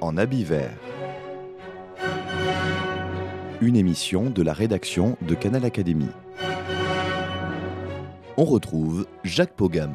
en habit vert. Une émission de la rédaction de Canal Académie. On retrouve Jacques Pogam.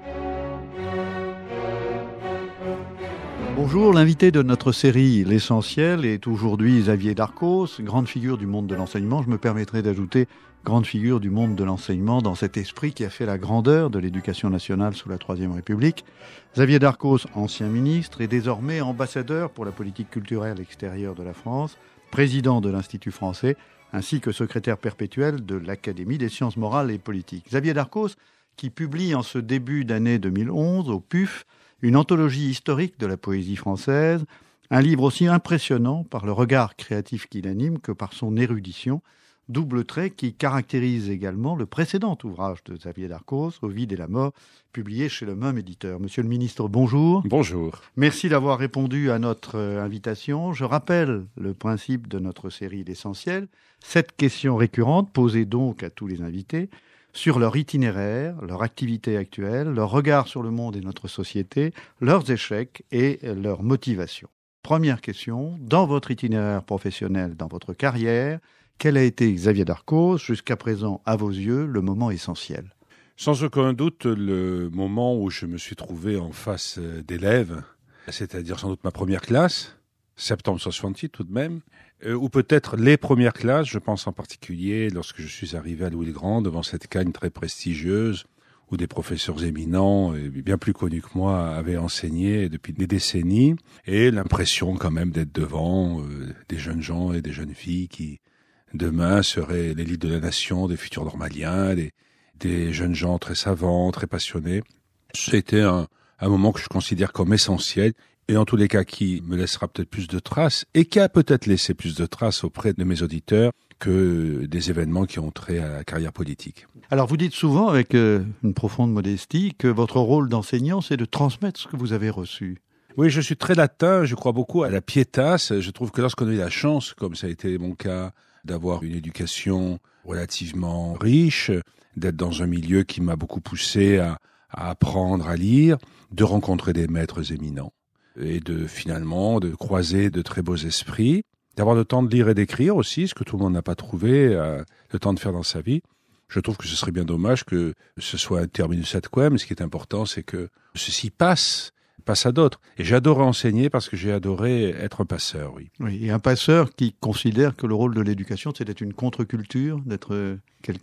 Bonjour, l'invité de notre série L'Essentiel est aujourd'hui Xavier Darcos, grande figure du monde de l'enseignement. Je me permettrai d'ajouter grande figure du monde de l'enseignement dans cet esprit qui a fait la grandeur de l'éducation nationale sous la Troisième République. Xavier Darcos, ancien ministre, est désormais ambassadeur pour la politique culturelle extérieure de la France, président de l'Institut français, ainsi que secrétaire perpétuel de l'Académie des sciences morales et politiques. Xavier Darcos, qui publie en ce début d'année 2011 au PUF une anthologie historique de la poésie française, un livre aussi impressionnant par le regard créatif qu'il anime que par son érudition, double trait qui caractérise également le précédent ouvrage de Xavier Darcos, Ovide et la mort, publié chez le même éditeur. Monsieur le ministre, bonjour. Bonjour. Merci d'avoir répondu à notre invitation. Je rappelle le principe de notre série L'Essentiel. 7 questions récurrentes posées donc à tous les invités sur leur itinéraire, leur activité actuelle, leur regard sur le monde et notre société, leurs échecs et leurs motivations. Première question, dans votre itinéraire professionnel, dans votre carrière, quel a été, Xavier Darcos, jusqu'à présent, à vos yeux, le moment essentiel ? Sans aucun doute, le moment où je me suis trouvé en face d'élèves, c'est-à-dire sans doute ma première classe, septembre 68 tout de même, ou peut-être les premières classes, je pense en particulier lorsque je suis arrivé à Louis-le-Grand, devant cette cagne très prestigieuse, où des professeurs éminents, et bien plus connus que moi, avaient enseigné depuis des décennies, et l'impression quand même d'être devant des jeunes gens et des jeunes filles qui, demain, seraient l'élite de la nation, des futurs normaliens, des jeunes gens très savants, très passionnés. C'était un moment que je considère comme essentiel, et en tous les cas qui me laissera peut-être plus de traces, et qui a peut-être laissé plus de traces auprès de mes auditeurs que des événements qui ont trait à la carrière politique. Alors vous dites souvent, avec une profonde modestie, que votre rôle d'enseignant, c'est de transmettre ce que vous avez reçu. Oui, je suis très latin, je crois beaucoup à la pietas. Je trouve que lorsqu'on a eu la chance, comme ça a été mon cas, d'avoir une éducation relativement riche, d'être dans un milieu qui m'a beaucoup poussé à apprendre à lire, de rencontrer des maîtres éminents et finalement de croiser de très beaux esprits, d'avoir le temps de lire et d'écrire aussi, ce que tout le monde n'a pas trouvé le temps de faire dans sa vie. Je trouve que ce serait bien dommage que ce soit un terminus ad quem. Ce qui est important, c'est que ceci passe à d'autres. Et j'ai adoré enseigner parce que j'ai adoré être un passeur, oui. Oui, et un passeur qui considère que le rôle de l'éducation, c'est d'être une contre-culture, d'être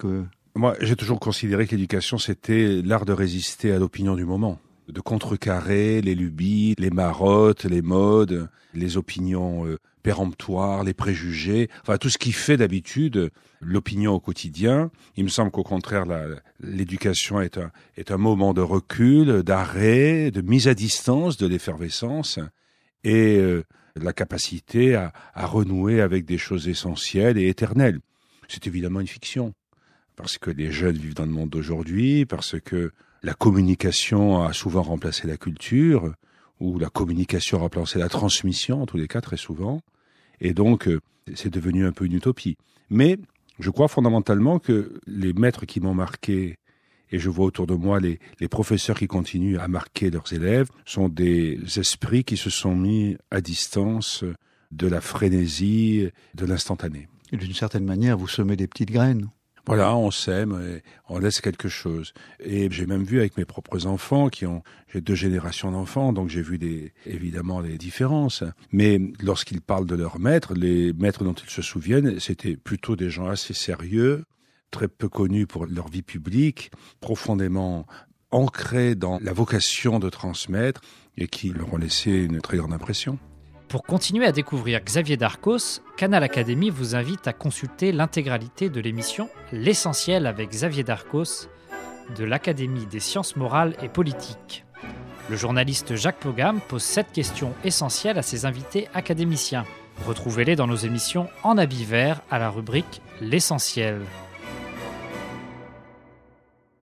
Moi, j'ai toujours considéré que l'éducation, c'était l'art de résister à l'opinion du moment, de contrecarrer les lubies, les marottes, les modes, les opinions péremptoires, les préjugés, enfin tout ce qui fait d'habitude l'opinion au quotidien. Il me semble qu'au contraire, l'éducation est un moment de recul, d'arrêt, de mise à distance de l'effervescence et la capacité à renouer avec des choses essentielles et éternelles. C'est évidemment une fiction, parce que les jeunes vivent dans le monde d'aujourd'hui, parce que la communication a souvent remplacé la culture, ou la communication a remplacé la transmission, en tous les cas très souvent, et donc c'est devenu un peu une utopie. Mais je crois fondamentalement que les maîtres qui m'ont marqué, et je vois autour de moi les professeurs qui continuent à marquer leurs élèves, sont des esprits qui se sont mis à distance de la frénésie, de l'instantané. Et d'une certaine manière, vous semez des petites graines. Voilà, on sème, et on laisse quelque chose. Et j'ai même vu avec mes propres enfants j'ai 2 générations d'enfants, donc j'ai vu évidemment les différences. Mais lorsqu'ils parlent de leurs maîtres, les maîtres dont ils se souviennent, c'était plutôt des gens assez sérieux, très peu connus pour leur vie publique, profondément ancrés dans la vocation de transmettre et qui leur ont laissé une très grande impression. Pour continuer à découvrir Xavier Darcos, Canal Académie vous invite à consulter l'intégralité de l'émission L'Essentiel avec Xavier Darcos de l'Académie des sciences morales et politiques. Le journaliste Jacques Pogam pose 7 questions essentielles à ses invités académiciens. Retrouvez-les dans nos émissions En habit vert à la rubrique L'Essentiel.